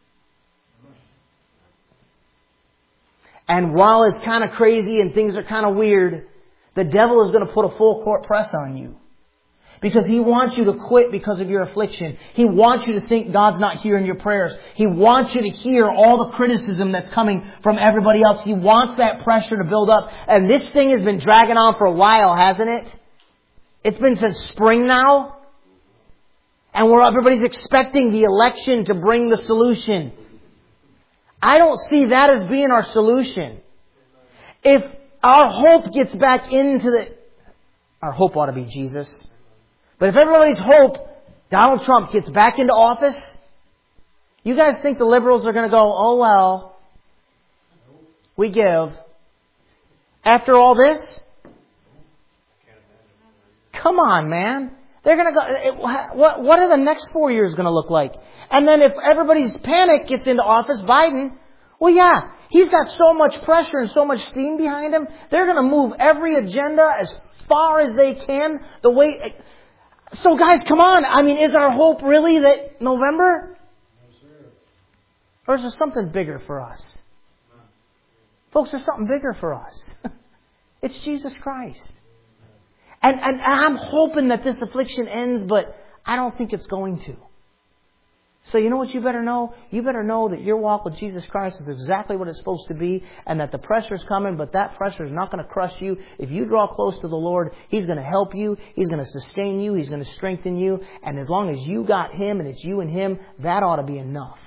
And while it's kind of crazy and things are kind of weird, the devil is going to put a full court press on you. Because he wants you to quit because of your affliction. He wants you to think God's not hearing your prayers. He wants you to hear all the criticism that's coming from everybody else. He wants that pressure to build up. And this thing has been dragging on for a while, hasn't it? It's been since spring now. And where everybody's expecting the election to bring the solution. I don't see that as being our solution. If our hope gets back into the... Our hope ought to be Jesus. But if everybody's hope, Donald Trump gets back into office, you guys think the liberals are going to go, oh well, we give. After all this? Come on, man. They're going to go, what, what are the next four years going to look like? And then if everybody's panic gets into office, Biden, well yeah, he's got so much pressure and so much steam behind him, they're going to move every agenda as far as they can, the way... So guys, come on. I mean, is our hope really that November? No, sir. Or is there something bigger for us? No. Folks, there's something bigger for us. It's Jesus Christ. And, and I'm hoping that this affliction ends, but I don't think it's going to. So you know what you better know? You better know that your walk with Jesus Christ is exactly what it's supposed to be, and that the pressure's coming, but that pressure is not going to crush you. If you draw close to the Lord, He's going to help you, He's going to sustain you, He's going to strengthen you, and as long as you got Him and it's you and Him, that ought to be enough.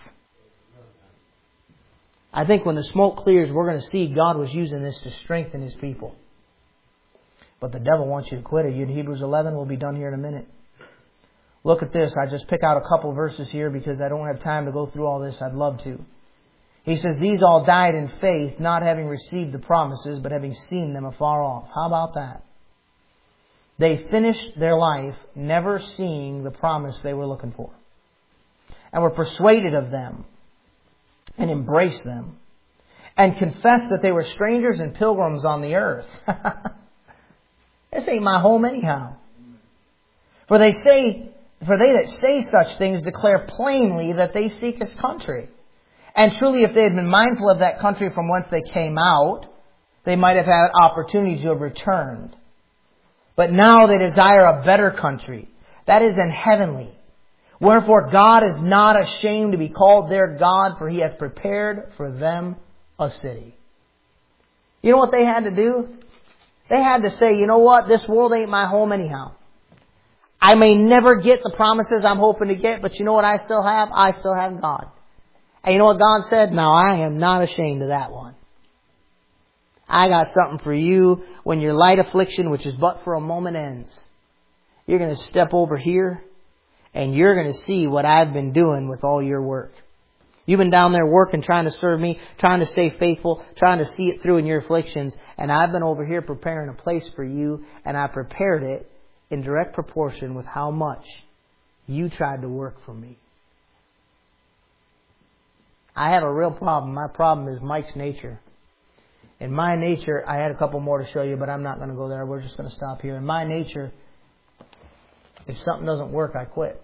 I think when the smoke clears, we're going to see God was using this to strengthen His people. But the devil wants you to quit it. You in Hebrews eleven, we'll be done here in a minute. Look at this. I just pick out a couple verses here because I don't have time to go through all this. I'd love to. He says, these all died in faith, not having received the promises, but having seen them afar off. How about that? They finished their life never seeing the promise they were looking for. And were persuaded of them and embraced them and confessed that they were strangers and pilgrims on the earth. This ain't my home anyhow. For they say... For they that say such things declare plainly that they seek His country. And truly, if they had been mindful of that country from whence they came out, they might have had opportunity to have returned. But now they desire a better country, that is in heavenly. Wherefore God is not ashamed to be called their God, for He hath prepared for them a city. You know what they had to do? They had to say, you know what, this world ain't my home anyhow. I may never get the promises I'm hoping to get, but you know what I still have? I still have God. And you know what God said? Now I am not ashamed of that one. I got something for you when your light affliction, which is but for a moment, ends. You're going to step over here And you're going to see what I've been doing with all your work. You've been down there working, trying to serve me, trying to stay faithful, trying to see it through in your afflictions. And I've been over here preparing a place for you. And I prepared it in direct proportion with how much you tried to work for me. I have a real problem. My problem is Mike's nature. In my nature, I had a couple more to show you, but I'm not going to go there. We're just going to stop here. In my nature, if something doesn't work, I quit.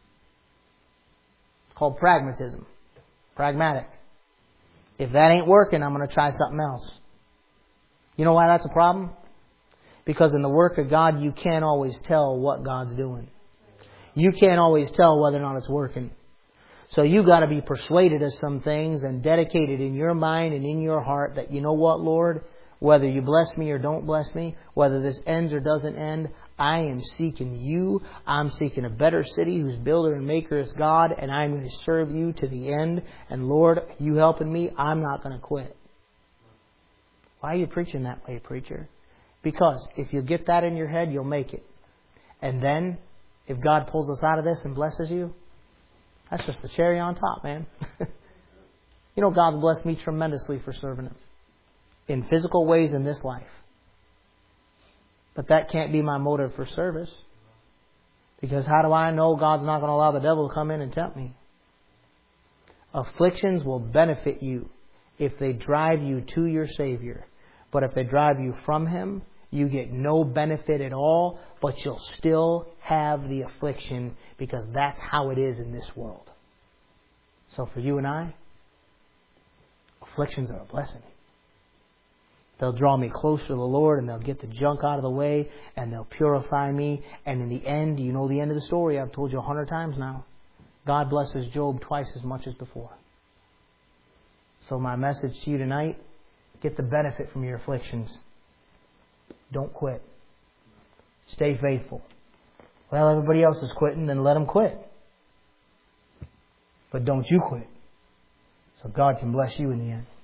It's called pragmatism. Pragmatic. If that ain't working, I'm going to try something else. You know why that's a problem? Because in the work of God, you can't always tell what God's doing. You can't always tell whether or not it's working. So you got to be persuaded of some things and dedicated in your mind and in your heart that, you know what, Lord, whether you bless me or don't bless me, whether this ends or doesn't end, I am seeking you. I'm seeking a better city whose builder and maker is God, and I'm going to serve you to the end. And Lord, you helping me, I'm not going to quit. Why are you preaching that way, preacher? Because if you get that in your head, you'll make it. And then, if God pulls us out of this and blesses you, that's just the cherry on top, man. You know, God's blessed me tremendously for serving Him. In physical ways in this life. But that can't be my motive for service. Because how do I know God's not going to allow the devil to come in and tempt me? Afflictions will benefit you if they drive you to your Savior. But if they drive you from Him, you get no benefit at all, but you'll still have the affliction because that's how it is in this world. So for you and I, afflictions are a blessing. They'll draw me closer to the Lord, and they'll get the junk out of the way, and they'll purify me. And in the end, you know the end of the story. I've told you a hundred times now. God blesses Job twice as much as before. So my message to you tonight, get the benefit from your afflictions. Don't quit. Stay faithful. Well, everybody else is quitting, then let them quit. But don't you quit. So God can bless you in the end.